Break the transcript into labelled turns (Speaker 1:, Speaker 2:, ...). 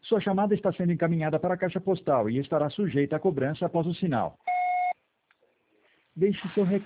Speaker 1: Sua chamada está sendo encaminhada para a caixa postal e estará sujeita a cobrança após o sinal. Deixe seu recado.